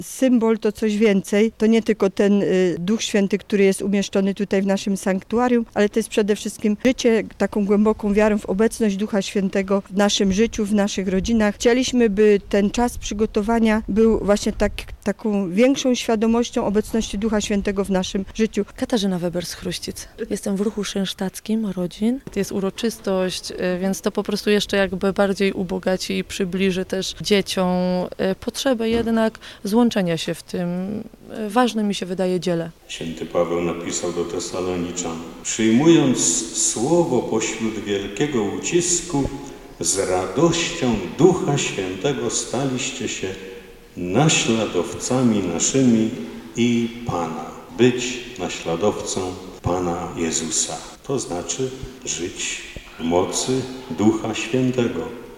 symbol to coś więcej. To nie tylko ten Duch Święty, który jest umieszczony tutaj w naszym sanktuarium, ale to jest przede wszystkim życie taką głęboką wiarą w obecność Ducha Świętego w naszym życiu, w naszych rodzinach. Chcieliśmy, by ten czas przygotowania był właśnie taką większą świadomością obecności Ducha Świętego w naszym życiu. Katarzyna Weber z Chruścic. Jestem w ruchu szensztackim rodzin. To jest uroczystość, więc to po prostu jeszcze jakby bardziej ubogaci i przybliży też dzieciom potrzebę jednak złączenia się w tym ważnym, mi się wydaje, dziele. Święty Paweł napisał do Tesaloniczan: przyjmując słowo pośród wielkiego ucisku, z radością Ducha Świętego staliście się naśladowcami naszymi i Pana. Być naśladowcą Pana Jezusa. To znaczy żyć w mocy Ducha Świętego.